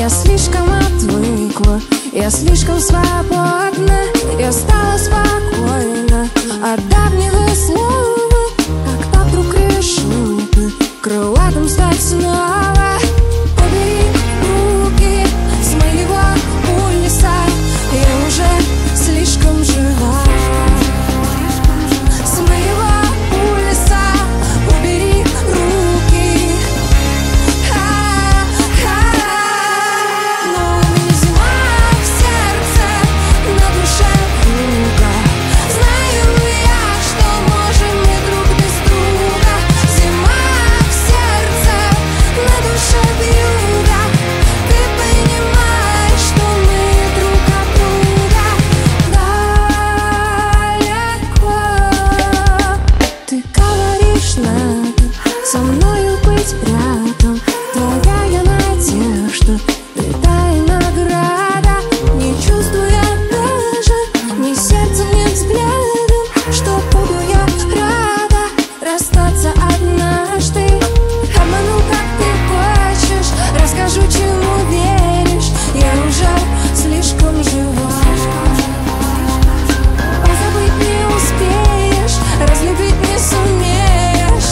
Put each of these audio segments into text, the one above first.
Я слишком отвыкла, я слишком свободна. Я стала спокойна от давнего слова. Когда вдруг решил ты крылатым стать снова. Убери руки с моего пульса, я уже слишком жива. С моего пульса убери руки. Но у меня зима в сердце, на душе вьюга. Знаю я, что можем мы друг без друга. Зима в сердце, на душе вьюга. Ты понимаешь, что мы друг от друга далеко. Ты говоришь, надо со мною быть рядом. Твоя надежда, летая награда. Не чувствуя даже ни сердцем, ни взглядом, что буду я рада расстаться однажды. Обману, как ты хочешь, расскажу, чему веришь. Я уже слишком жива. Позабыть не успеешь, разлюбить не сумеешь.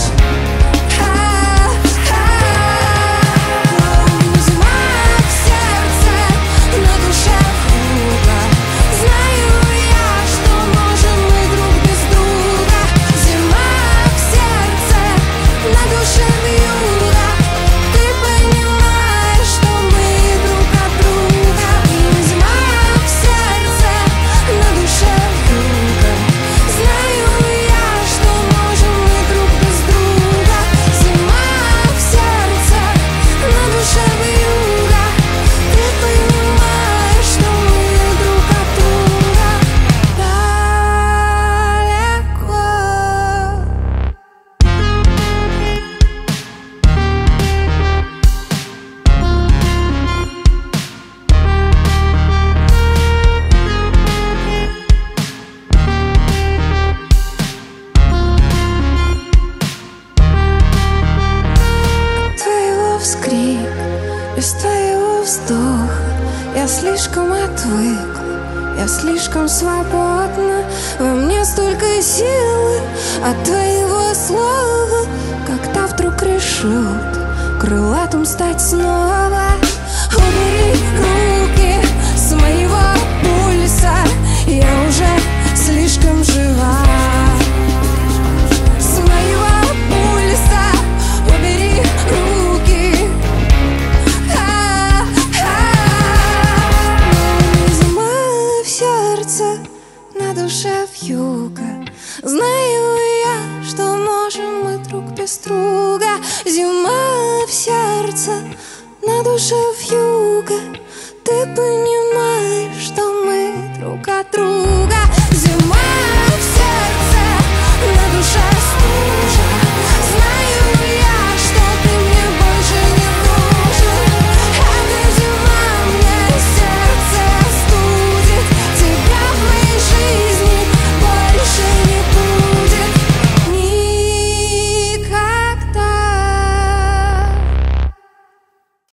Зима в сердце, на душе вьюга. Знаю я, что можем мы друг без друга. Зима в сердце, на душе вьюга. Ты понимаешь, что мы друг от друга. Зима в сердце, на душе вьюга. Знаю я, что можем мы друг без друга. Зима в сердце, на душе вьюга. Ты понимаешь, что мы друг от друга далеко. Твоего вскрик, без твоего вздоха я слишком отвыкла, я слишком свободна. Во мне столько силы от твоего слова. Когда вдруг решил ты крылатым стать снова. Убери руки с моего пульса, я уже слишком жива. С моего пульса убери руки. Зима в сердце, на душе вьюга. Знаю я, что можем мы друг без друга. Зима в сердце, на душе вьюга. Ты понимаешь,